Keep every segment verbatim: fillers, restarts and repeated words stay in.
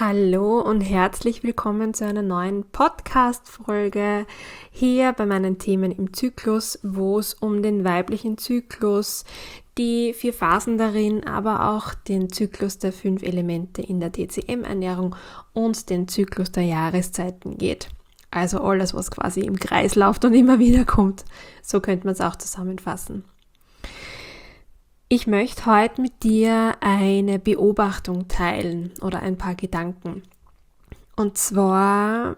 Hallo und herzlich willkommen zu einer neuen Podcast-Folge hier bei meinen Themen im Zyklus, wo es um den weiblichen Zyklus, die vier Phasen darin, aber auch den Zyklus der fünf Elemente in der T C M-Ernährung und den Zyklus der Jahreszeiten geht. Also alles, was quasi im Kreis läuft und immer wieder kommt. So könnte man es auch zusammenfassen. Ich möchte heute mit dir eine Beobachtung teilen oder ein paar Gedanken. Und zwar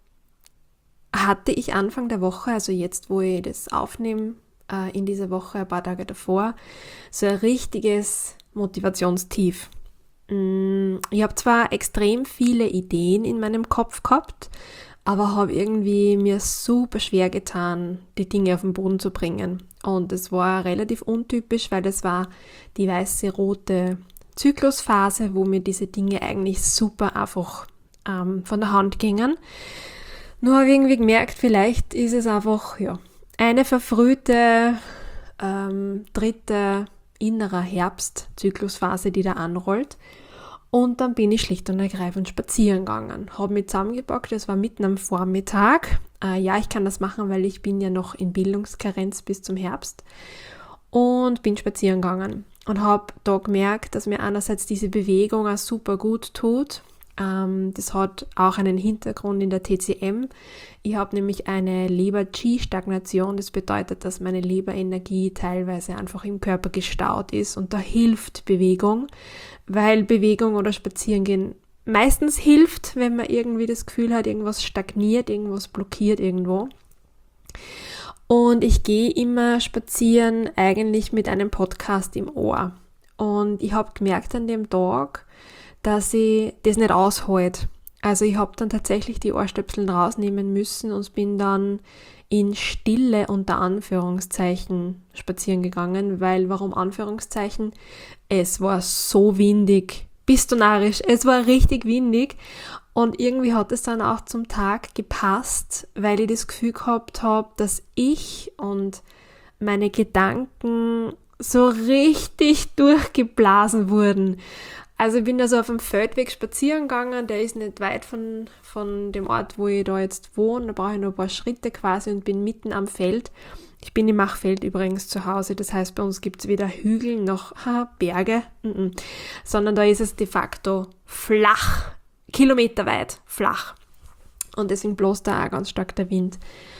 hatte ich Anfang der Woche, also jetzt, wo ich das aufnehme, äh, in dieser Woche, ein paar Tage davor, so ein richtiges Motivationstief. Ich habe zwar extrem viele Ideen in meinem Kopf gehabt, aber habe irgendwie mir super schwer getan, die Dinge auf den Boden zu bringen. Und es war relativ untypisch, weil das war die weiße-rote Zyklusphase, wo mir diese Dinge eigentlich super einfach ähm, von der Hand gingen. Nur habe ich irgendwie gemerkt, vielleicht ist es einfach ja eine verfrühte ähm, dritte innere Herbst-Zyklusphase, die da anrollt. Und dann bin ich schlicht und ergreifend spazieren gegangen. Habe mich zusammengepackt, das war mitten am Vormittag. Äh, ja, ich kann das machen, weil ich bin ja noch in Bildungskarenz bis zum Herbst. Und bin spazieren gegangen. Und habe da gemerkt, dass mir einerseits diese Bewegung auch super gut tut. Ähm, das hat auch einen Hintergrund in der T C M. Ich habe nämlich eine Leber-Qi-Stagnation. Das bedeutet, dass meine Leberenergie teilweise einfach im Körper gestaut ist. Und da hilft Bewegung, weil Bewegung oder Spazierengehen meistens hilft, wenn man irgendwie das Gefühl hat, irgendwas stagniert, irgendwas blockiert irgendwo. Und ich gehe immer spazieren eigentlich mit einem Podcast im Ohr. Und ich habe gemerkt an dem Tag, dass ich das nicht aushalte. Also ich habe dann tatsächlich die Ohrstöpsel rausnehmen müssen und bin dann in Stille unter Anführungszeichen spazieren gegangen, weil, warum Anführungszeichen? Es war so windig, bist du narrisch, es war richtig windig und irgendwie hat es dann auch zum Tag gepasst, weil ich das Gefühl gehabt habe, dass ich und meine Gedanken so richtig durchgeblasen wurden. Also ich bin da so auf dem Feldweg spazieren gegangen, der ist nicht weit von, von dem Ort, wo ich da jetzt wohne, da brauche ich noch ein paar Schritte quasi und bin mitten am Feld. Ich bin im Machfeld übrigens zu Hause, das heißt bei uns gibt es weder Hügel noch ha, Berge, n-n, sondern da ist es de facto flach, kilometerweit flach und deswegen bloß da auch ganz stark der Wind.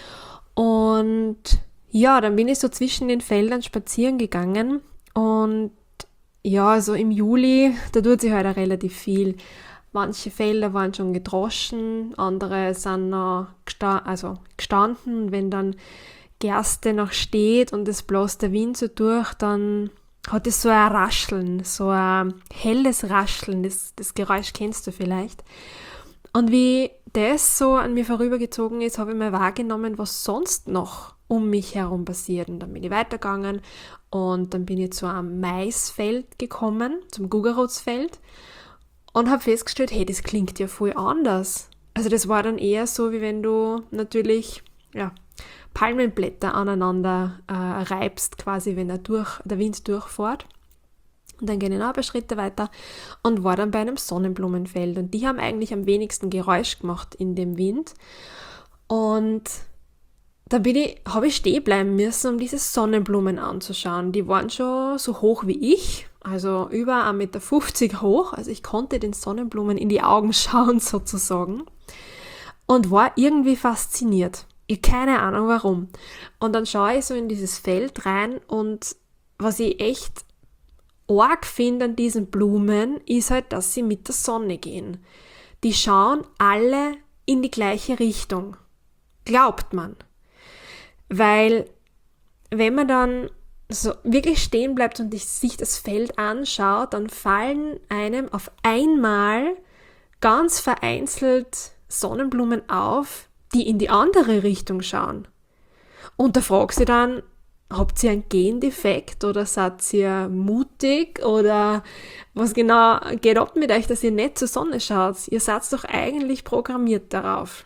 Und ja, dann bin ich so zwischen den Feldern spazieren gegangen und ja, also im Juli, da tut sich halt auch relativ viel. Manche Felder waren schon gedroschen, andere sind noch gesta- also gestanden. Wenn dann Gerste noch steht und es bläst der Wind so durch, dann hat es so ein Rascheln, so ein helles Rascheln. Das, das Geräusch kennst du vielleicht. Und wie das so an mir vorübergezogen ist, habe ich mal wahrgenommen, was sonst noch um mich herum passiert. Und dann bin ich weitergegangen und dann bin ich zu einem Maisfeld gekommen, zum Gugerotsfeld und habe festgestellt, hey, das klingt ja voll anders. Also das war dann eher so, wie wenn du natürlich ja, Palmenblätter aneinander äh, reibst, quasi wenn er durch, der Wind durchfährt. Und dann gehen ich noch ein paar Schritte weiter und war dann bei einem Sonnenblumenfeld. Und die haben eigentlich am wenigsten Geräusch gemacht in dem Wind. Und da bin ich, habe ich stehen bleiben müssen, um diese Sonnenblumen anzuschauen. Die waren schon so hoch wie ich, also über ein Meter fünfzig hoch. Also ich konnte den Sonnenblumen in die Augen schauen sozusagen und war irgendwie fasziniert. Ich keine Ahnung warum. Und dann schaue ich so in dieses Feld rein und was ich echt arg finde an diesen Blumen, ist halt, dass sie mit der Sonne gehen. Die schauen alle in die gleiche Richtung. Glaubt man. Weil wenn man dann so wirklich stehen bleibt und sich das Feld anschaut, dann fallen einem auf einmal ganz vereinzelt Sonnenblumen auf, die in die andere Richtung schauen. Und da fragst du dann, habt ihr einen Gendefekt oder seid ihr mutig oder was genau geht ab mit euch, dass ihr nicht zur Sonne schaut? Ihr seid doch eigentlich programmiert darauf.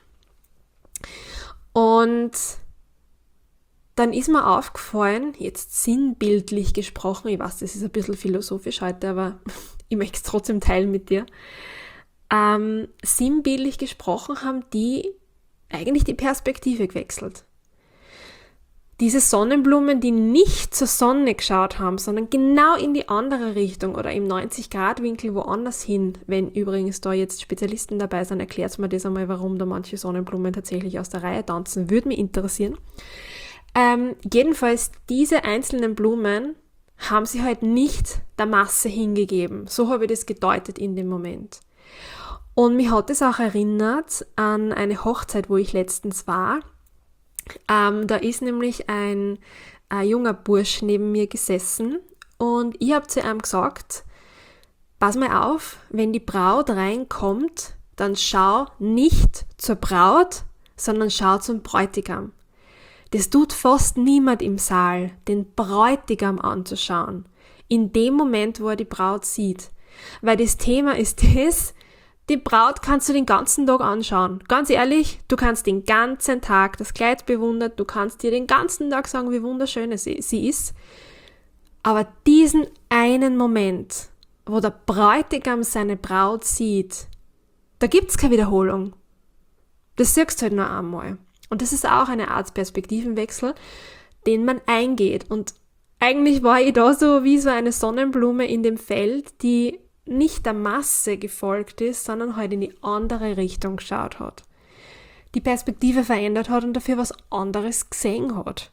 Und dann ist mir aufgefallen, jetzt sinnbildlich gesprochen, ich weiß, das ist ein bisschen philosophisch heute, aber ich möchte es trotzdem teilen mit dir, ähm, sinnbildlich gesprochen haben die eigentlich die Perspektive gewechselt. Diese Sonnenblumen, die nicht zur Sonne geschaut haben, sondern genau in die andere Richtung oder im neunzig-Grad-Winkel woanders hin, wenn übrigens da jetzt Spezialisten dabei sind, erklärt mir das einmal, warum da manche Sonnenblumen tatsächlich aus der Reihe tanzen, würde mich interessieren. Ähm, jedenfalls, diese einzelnen Blumen haben sie halt nicht der Masse hingegeben. So habe ich das gedeutet in dem Moment. Und mich hat es auch erinnert an eine Hochzeit, wo ich letztens war. Ähm, da ist nämlich ein, ein junger Bursch neben mir gesessen und ich habe zu ihm gesagt, pass mal auf, wenn die Braut reinkommt, dann schau nicht zur Braut, sondern schau zum Bräutigam. Das tut fast niemand im Saal, den Bräutigam anzuschauen, in dem Moment, wo er die Braut sieht. Weil das Thema ist das, die Braut kannst du den ganzen Tag anschauen. Ganz ehrlich, du kannst den ganzen Tag das Kleid bewundern, du kannst dir den ganzen Tag sagen, wie wunderschön sie, sie ist. Aber diesen einen Moment, wo der Bräutigam seine Braut sieht, da gibt's keine Wiederholung. Das siehst du halt nur einmal. Und das ist auch eine Art Perspektivenwechsel, den man eingeht. Und eigentlich war ich da so wie so eine Sonnenblume in dem Feld, die nicht der Masse gefolgt ist, sondern halt in die andere Richtung geschaut hat. Die Perspektive verändert hat und dafür was anderes gesehen hat.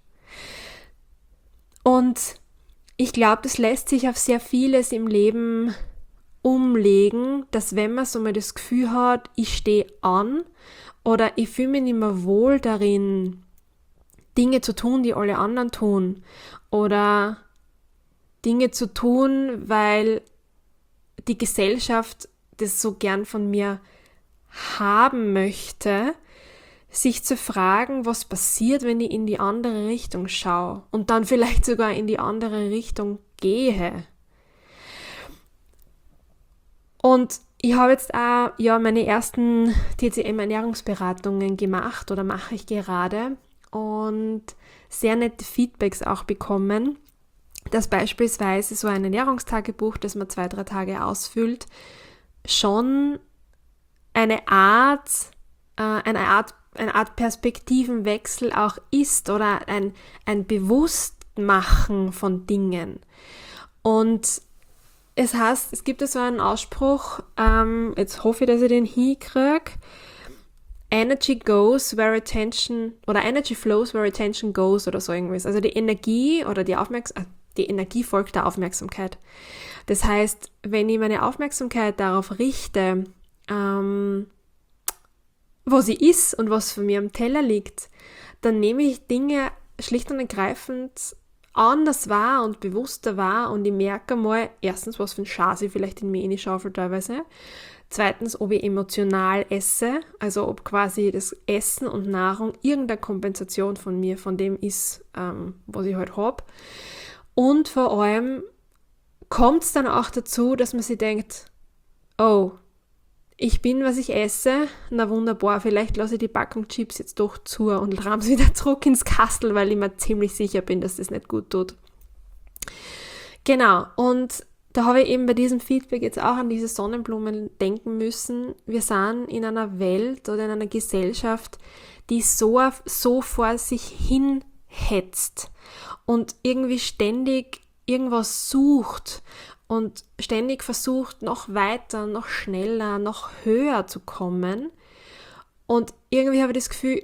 Und ich glaube, das lässt sich auf sehr vieles im Leben umlegen, dass wenn man so mal das Gefühl hat, ich stehe an oder ich fühle mich nicht mehr wohl darin, Dinge zu tun, die alle anderen tun, oder Dinge zu tun, weil die Gesellschaft das so gern von mir haben möchte, sich zu fragen, was passiert, wenn ich in die andere Richtung schaue und dann vielleicht sogar in die andere Richtung gehe. Und ich habe jetzt auch ja meine ersten T C M-Ernährungsberatungen gemacht oder mache ich gerade und sehr nette Feedbacks auch bekommen, dass beispielsweise so ein Ernährungstagebuch, das man zwei, drei Tage ausfüllt, schon eine Art, äh, eine Art, eine Art Perspektivenwechsel auch ist oder ein, ein Bewusstmachen von Dingen. Und es heißt, es gibt ja so einen Ausspruch, ähm, jetzt hoffe ich, dass ich den hinkriege, Energy goes where attention, oder Energy flows where attention goes oder so irgendwas. Also die Energie oder die Aufmerksamkeit, die Energie folgt der Aufmerksamkeit. Das heißt, wenn ich meine Aufmerksamkeit darauf richte, ähm, wo sie ist und was von mir am Teller liegt, dann nehme ich Dinge schlicht und ergreifend anders wahr und bewusster wahr und ich merke mal, erstens, was für ein Scheiß ich vielleicht in mir reinschaufel teilweise, zweitens, ob ich emotional esse, also ob quasi das Essen und Nahrung irgendeine Kompensation von mir, von dem ist, ähm, was ich halt habe. Und vor allem kommt es dann auch dazu, dass man sich denkt, oh, ich bin, was ich esse, na wunderbar, vielleicht lasse ich die Packung Chips jetzt doch zu und ramme es wieder zurück ins Kastel, weil ich mir ziemlich sicher bin, dass das nicht gut tut. Genau, und da habe ich eben bei diesem Feedback jetzt auch an diese Sonnenblumen denken müssen. Wir sind in einer Welt oder in einer Gesellschaft, die so, so vor sich hin hetzt und irgendwie ständig irgendwas sucht und ständig versucht, noch weiter, noch schneller, noch höher zu kommen. Und irgendwie habe ich das Gefühl,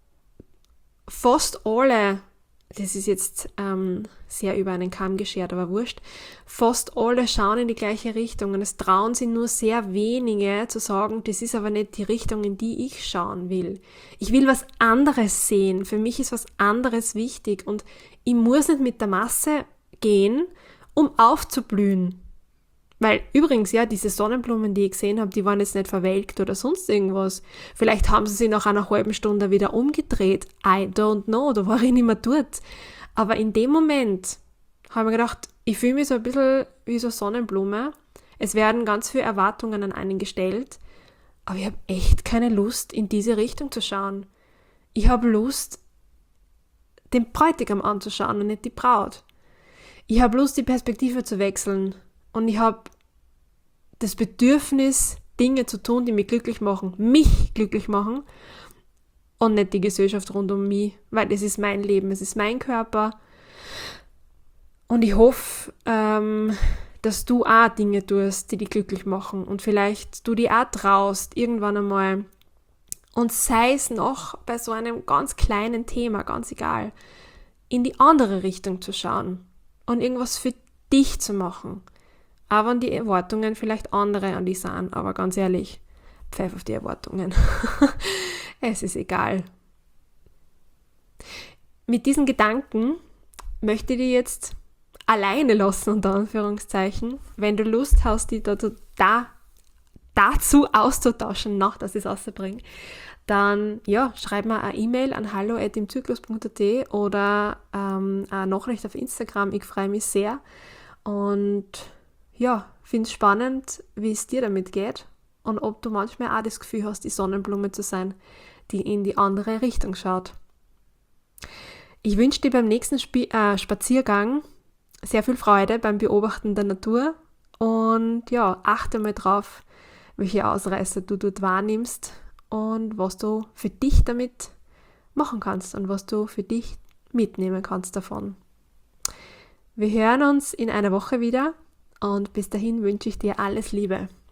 fast alle, das ist jetzt ähm, sehr über einen Kamm geschert, aber wurscht, fast alle schauen in die gleiche Richtung und es trauen sich nur sehr wenige zu sagen, das ist aber nicht die Richtung, in die ich schauen will. Ich will was anderes sehen, für mich ist was anderes wichtig und ich muss nicht mit der Masse gehen, um aufzublühen. Weil übrigens, ja, diese Sonnenblumen, die ich gesehen habe, die waren jetzt nicht verwelkt oder sonst irgendwas. Vielleicht haben sie sich nach einer halben Stunde wieder umgedreht. I don't know, da war ich nicht mehr dort. Aber in dem Moment habe ich mir gedacht, ich fühle mich so ein bisschen wie so eine Sonnenblume. Es werden ganz viele Erwartungen an einen gestellt, aber ich habe echt keine Lust, in diese Richtung zu schauen. Ich habe Lust, den Bräutigam anzuschauen und nicht die Braut. Ich habe Lust, die Perspektive zu wechseln und ich habe das Bedürfnis, Dinge zu tun, die mich glücklich machen, mich glücklich machen und nicht die Gesellschaft rund um mich, weil das ist mein Leben, es ist mein Körper. Und ich hoffe, ähm, dass du auch Dinge tust, die dich glücklich machen und vielleicht du die auch traust, irgendwann einmal. Und sei es noch bei so einem ganz kleinen Thema, ganz egal, in die andere Richtung zu schauen und irgendwas für dich zu machen. Auch wenn die Erwartungen vielleicht andere an dich sind, aber ganz ehrlich, pfeif auf die Erwartungen. Es ist egal. Mit diesen Gedanken möchte ich dich jetzt alleine lassen, unter Anführungszeichen. Wenn du Lust hast, dich da, da, dazu auszutauschen, noch, dass ich es rausbringe, dann ja, schreib mir eine E-Mail an hallo at imzyklus punkt at oder ähm, eine Nachricht auf Instagram. Ich freue mich sehr und ja, finde es spannend, wie es dir damit geht und ob du manchmal auch das Gefühl hast, die Sonnenblume zu sein, die in die andere Richtung schaut. Ich wünsche dir beim nächsten Sp- äh, Spaziergang sehr viel Freude beim Beobachten der Natur und ja, achte mal drauf, welche Ausreißer du dort wahrnimmst und was du für dich damit machen kannst und was du für dich mitnehmen kannst davon. Wir hören uns in einer Woche wieder und bis dahin wünsche ich dir alles Liebe.